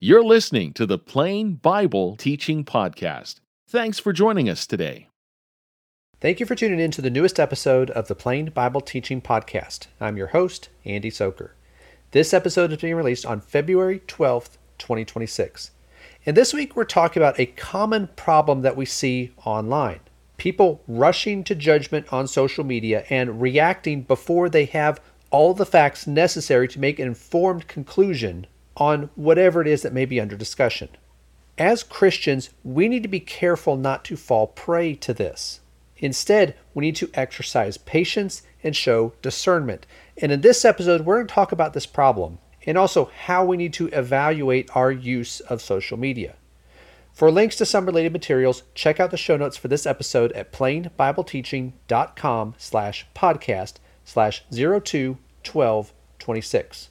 You're listening to the Plain Bible Teaching Podcast. Thanks for joining us today. Thank you for tuning in to the newest episode of the Plain Bible Teaching Podcast. I'm your host, Andy Soker. This episode is being released on February 12th, 2026. And this week we're talking about a common problem that we see online. People rushing to judgment on social media and reacting before they have all the facts necessary to make an informed conclusion on whatever it is that may be under discussion. As Christians, we need to be careful not to fall prey to this. Instead, we need to exercise patience and show discernment. And in this episode, we're going to talk about this problem and also how we need to evaluate our use of social media. For links to some related materials, check out the show notes for this episode at plainbibleteaching.com/podcast/021226.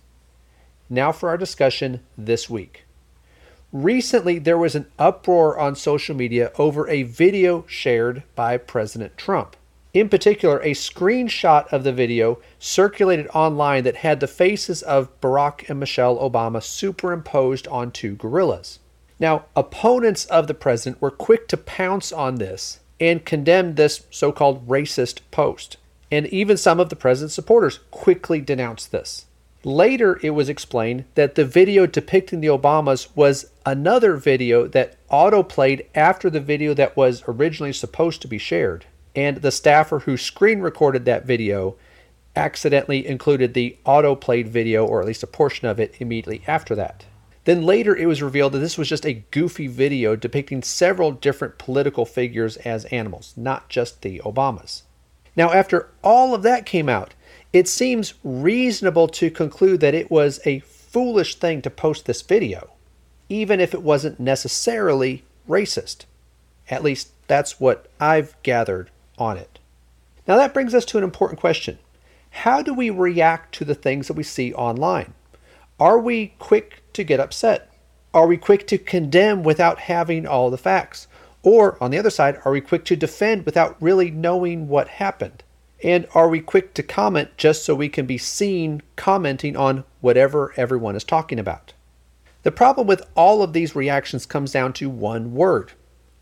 Now for our discussion this week. Recently, there was an uproar on social media over a video shared by President Trump. In particular, a screenshot of the video circulated online that had the faces of Barack and Michelle Obama superimposed on two gorillas. Now, opponents of the president were quick to pounce on this and condemn this so-called racist post. And even some of the president's supporters quickly denounced this. Later, it was explained that the video depicting the Obamas was another video that autoplayed after the video that was originally supposed to be shared. And the staffer who screen recorded that video accidentally included the autoplayed video, or at least a portion of it, immediately after that. Then later, it was revealed that this was just a goofy video depicting several different political figures as animals, not just the Obamas. Now, after all of that came out, it seems reasonable to conclude that it was a foolish thing to post this video, even if it wasn't necessarily racist. At least that's what I've gathered on it. Now that brings us to an important question. How do we react to the things that we see online? Are we quick to get upset? Are we quick to condemn without having all the facts? Or, on the other side, are we quick to defend without really knowing what happened? And are we quick to comment just so we can be seen commenting on whatever everyone is talking about? The problem with all of these reactions comes down to one word: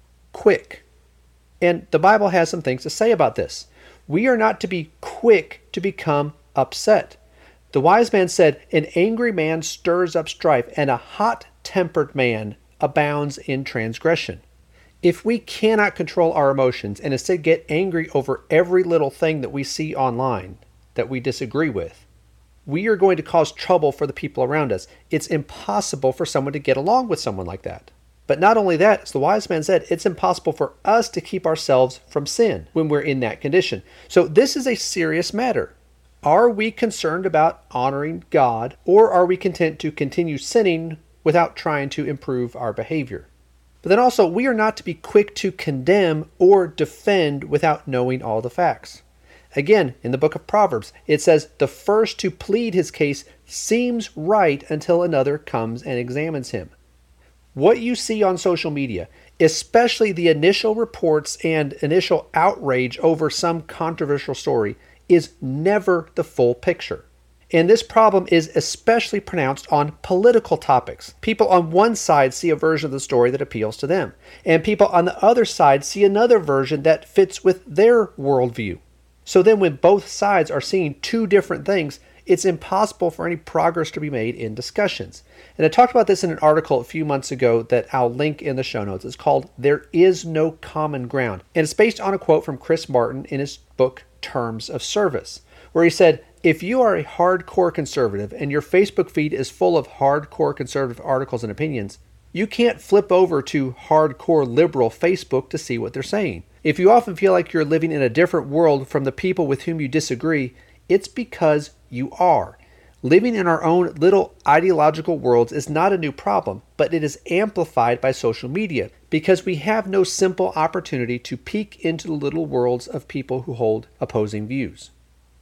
quick. And the Bible has some things to say about this. We are not to be quick to become upset. The wise man said, "An angry man stirs up strife, and a hot-tempered man abounds in transgression." If we cannot control our emotions and instead get angry over every little thing that we see online that we disagree with, we are going to cause trouble for the people around us. It's impossible for someone to get along with someone like that. But not only that, as the wise man said, it's impossible for us to keep ourselves from sin when we're in that condition. So this is a serious matter. Are we concerned about honoring God, or are we content to continue sinning without trying to improve our behavior? But then also, we are not to be quick to condemn or defend without knowing all the facts. Again, in the book of Proverbs, it says, "The first to plead his case seems right until another comes and examines him." What you see on social media, especially the initial reports and initial outrage over some controversial story, is never the full picture. And this problem is especially pronounced on political topics. People on one side see a version of the story that appeals to them, and people on the other side see another version that fits with their worldview. So then when both sides are seeing two different things, it's impossible for any progress to be made in discussions. And I talked about this in an article a few months ago that I'll link in the show notes. It's called "There Is No Common Ground." And it's based on a quote from Chris Martin in his book, Terms of Service, where he said, "If you are a hardcore conservative and your Facebook feed is full of hardcore conservative articles and opinions, you can't flip over to hardcore liberal Facebook to see what they're saying. If you often feel like you're living in a different world from the people with whom you disagree, it's because you are. Living in our own little ideological worlds is not a new problem, but it is amplified by social media because we have no simple opportunity to peek into the little worlds of people who hold opposing views.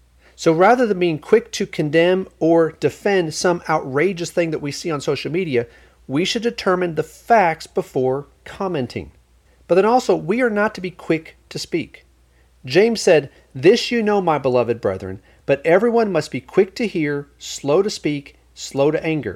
So rather than being quick to condemn or defend some outrageous thing that we see on social media, we should determine the facts before commenting. But then also, we are not to be quick to speak. James said, "This you know, my beloved brethren, but everyone must be quick to hear, slow to speak, slow to anger.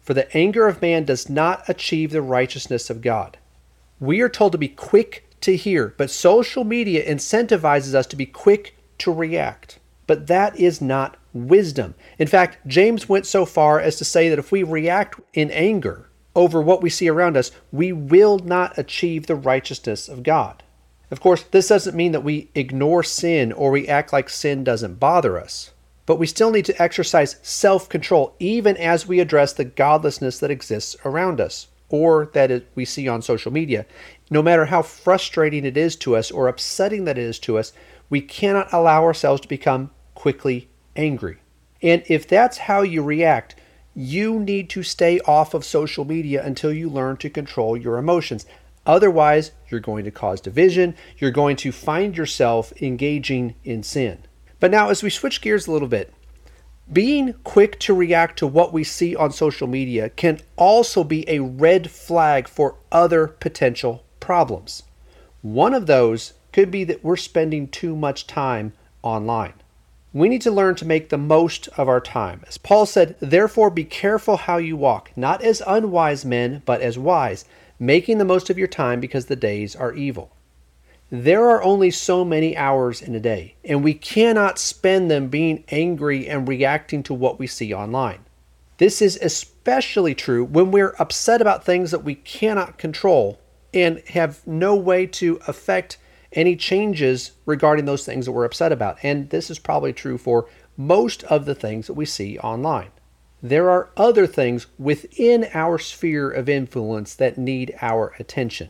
For the anger of man does not achieve the righteousness of God. We are told to be quick to hear, but social media incentivizes us to be quick to react. But that is not wisdom. In fact, James went so far as to say that if we react in anger over what we see around us, we will not achieve the righteousness of God. Of course, this doesn't mean that we ignore sin or we act like sin doesn't bother us. But we still need to exercise self-control even as we address the godlessness that exists around us or that we see on social media. No matter how frustrating it is to us or upsetting that it is to us, we cannot allow ourselves to become quickly angry. And if that's how you react, you need to stay off of social media until you learn to control your emotions. Otherwise, you're going to cause division. You're going to find yourself engaging in sin. But now, as we switch gears a little bit, being quick to react to what we see on social media can also be a red flag for other potential problems. One of those could be that we're spending too much time online. We need to learn to make the most of our time. As Paul said, therefore be careful how you walk, not as unwise men, but as wise, making the most of your time because the days are evil. There are only so many hours in a day, and we cannot spend them being angry and reacting to what we see online. This is especially true when we're upset about things that we cannot control and have no way to affect any changes regarding those things that we're upset about. And this is probably true for most of the things that we see online. There are other things within our sphere of influence that need our attention.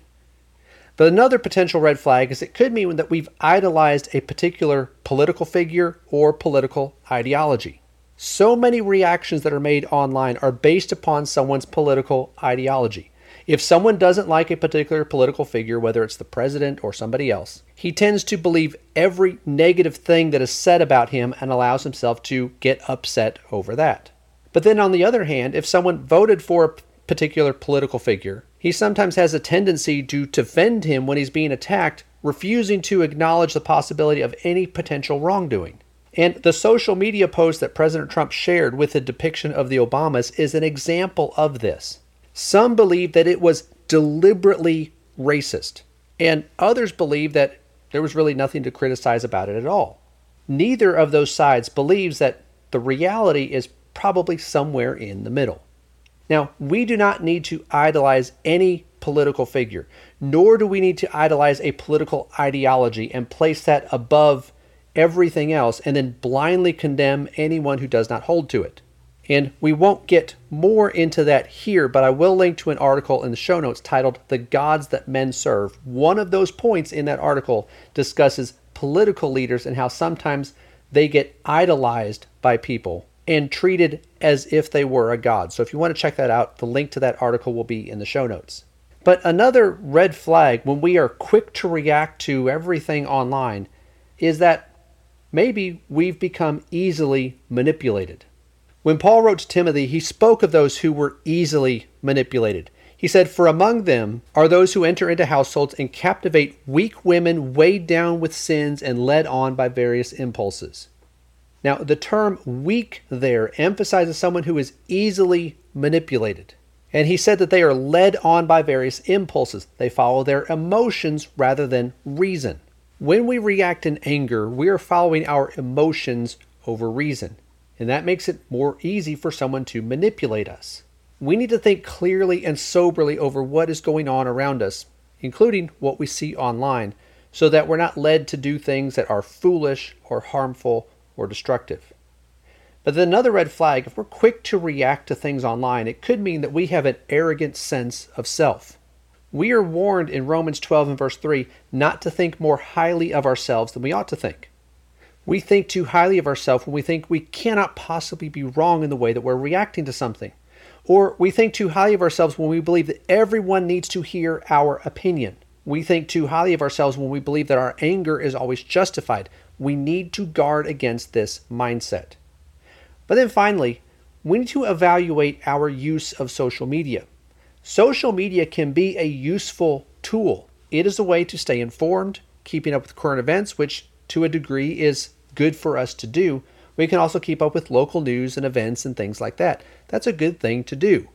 But another potential red flag is it could mean that we've idolized a particular political figure or political ideology. So many reactions that are made online are based upon someone's political ideology. If someone doesn't like a particular political figure, whether it's the president or somebody else, he tends to believe every negative thing that is said about him and allows himself to get upset over that. But then on the other hand, if someone voted for a particular political figure, he sometimes has a tendency to defend him when he's being attacked, refusing to acknowledge the possibility of any potential wrongdoing. And the social media post that President Trump shared with the depiction of the Obamas is an example of this. Some believe that it was deliberately racist, and others believe that there was really nothing to criticize about it at all. Neither of those sides believes that the reality is probably somewhere in the middle. Now, we do not need to idolize any political figure, nor do we need to idolize a political ideology and place that above everything else and then blindly condemn anyone who does not hold to it. And we won't get more into that here, but I will link to an article in the show notes titled "The Gods That Men Serve." One of those points in that article discusses political leaders and how sometimes they get idolized by people and treated as if they were a god. So if you want to check that out, the link to that article will be in the show notes. But another red flag when we are quick to react to everything online is that maybe we've become easily manipulated. When Paul wrote to Timothy, he spoke of those who were easily manipulated. He said, "For among them are those who enter into households and captivate weak women weighed down with sins and led on by various impulses." Now, the term weak there emphasizes someone who is easily manipulated. And he said that they are led on by various impulses. They follow their emotions rather than reason. When we react in anger, we are following our emotions over reason. And that makes it more easy for someone to manipulate us. We need to think clearly and soberly over what is going on around us, including what we see online, so that we're not led to do things that are foolish or harmful or destructive. But then another red flag, if we're quick to react to things online, it could mean that we have an arrogant sense of self. We are warned in Romans 12 and verse 3 not to think more highly of ourselves than we ought to think. We think too highly of ourselves when we think we cannot possibly be wrong in the way that we're reacting to something. Or we think too highly of ourselves when we believe that everyone needs to hear our opinion. We think too highly of ourselves when we believe that our anger is always justified. We need to guard against this mindset. But then finally, we need to evaluate our use of social media. Social media can be a useful tool. It is a way to stay informed, keeping up with current events, which to a degree is good for us to do. We can also keep up with local news and events and things like that. That's a good thing to do.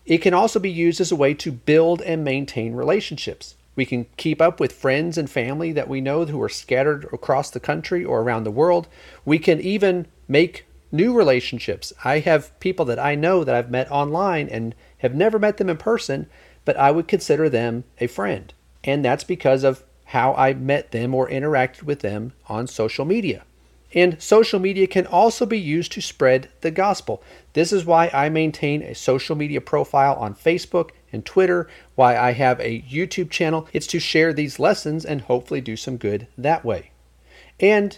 It can also be used as a way to build and maintain relationships. We can keep up with friends and family that we know who are scattered across the country or around the world. We can even make new relationships. I have people that I know that I've met online and have never met them in person, but I would consider them a friend. And that's because of how I met them or interacted with them on social media. And social media can also be used to spread the gospel. This is why I maintain a social media profile on Facebook and Twitter, why I have a YouTube channel. It's to share these lessons and hopefully do some good that way. And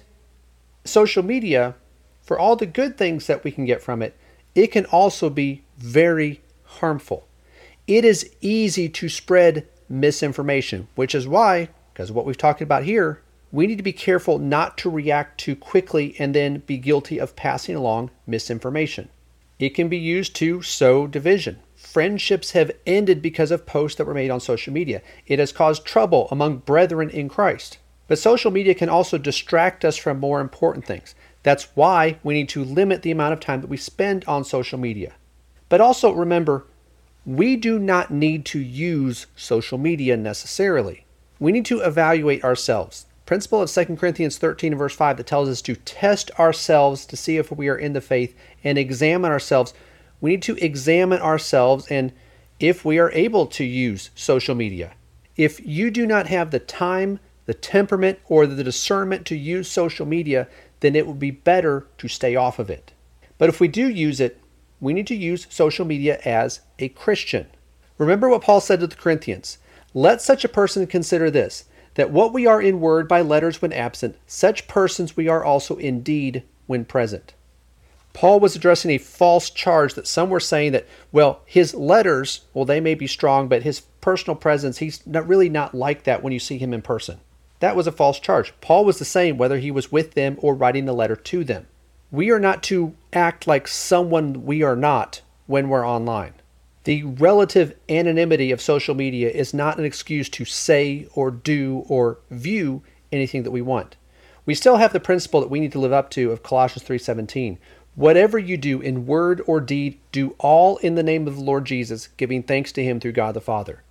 social media, for all the good things that we can get from it, it can also be very harmful. It is easy to spread misinformation, which is why, because of what we've talked about here, we need to be careful not to react too quickly and then be guilty of passing along misinformation. It can be used to sow division. Friendships have ended because of posts that were made on social media. It has caused trouble among brethren in Christ. But social media can also distract us from more important things. That's why we need to limit the amount of time that we spend on social media. But also remember, we do not need to use social media necessarily. We need to evaluate ourselves. Principle of 2 Corinthians 13 and verse 5 that tells us to test ourselves to see if we are in the faith and examine ourselves. We need to examine ourselves and if we are able to use social media. If you do not have the time, the temperament, or the discernment to use social media, then it would be better to stay off of it. But if we do use it, we need to use social media as a Christian. Remember what Paul said to the Corinthians. Let such a person consider this, that what we are in word by letters when absent, such persons we are also in deed when present. Paul was addressing a false charge that some were saying that, well, his letters, well, they may be strong, but his personal presence, he's really not like that when you see him in person. That was a false charge. Paul was the same whether he was with them or writing the letter to them. We are not to act like someone we are not when we're online. The relative anonymity of social media is not an excuse to say or do or view anything that we want. We still have the principle that we need to live up to of Colossians 3:17. Whatever you do in word or deed, do all in the name of the Lord Jesus, giving thanks to him through God the Father.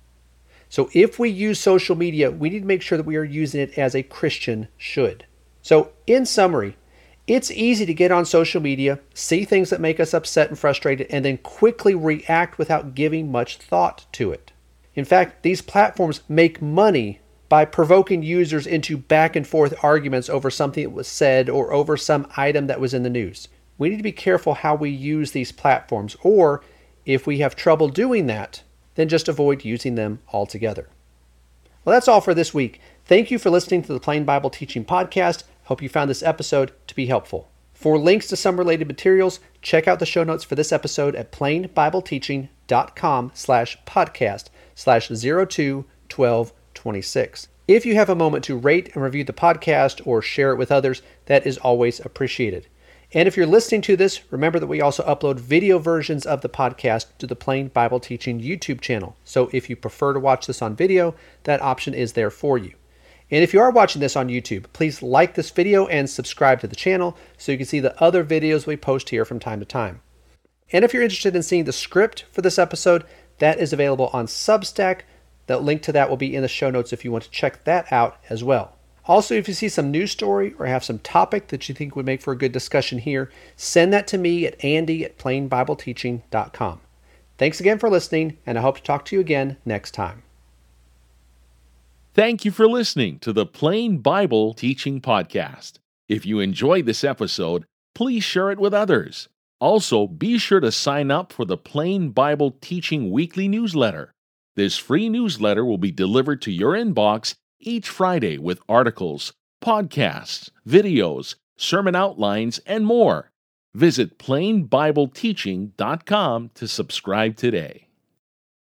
So if we use social media, we need to make sure that we are using it as a Christian should. So in summary, it's easy to get on social media, see things that make us upset and frustrated, and then quickly react without giving much thought to it. In fact, these platforms make money by provoking users into back and forth arguments over something that was said or over some item that was in the news. We need to be careful how we use these platforms, or if we have trouble doing that, then just avoid using them altogether. Well, that's all for this week. Thank you for listening to the Plain Bible Teaching Podcast. Hope you found this episode to be helpful. For links to some related materials, check out the show notes for this episode at plainbibleteaching.com/podcast/021226. If you have a moment to rate and review the podcast or share it with others, that is always appreciated. And if you're listening to this, remember that we also upload video versions of the podcast to the Plain Bible Teaching YouTube channel. So if you prefer to watch this on video, that option is there for you. And if you are watching this on YouTube, please like this video and subscribe to the channel so you can see the other videos we post here from time to time. And if you're interested in seeing the script for this episode, that is available on Substack. The link to that will be in the show notes if you want to check that out as well. Also, if you see some news story or have some topic that you think would make for a good discussion here, send that to me at andy@plainbibleteaching.com. Thanks again for listening, and I hope to talk to you again next time. Thank you for listening to the Plain Bible Teaching Podcast. If you enjoyed this episode, please share it with others. Also, be sure to sign up for the Plain Bible Teaching Weekly Newsletter. This free newsletter will be delivered to your inbox each Friday with articles, podcasts, videos, sermon outlines, and more. Visit plainbibleteaching.com to subscribe today.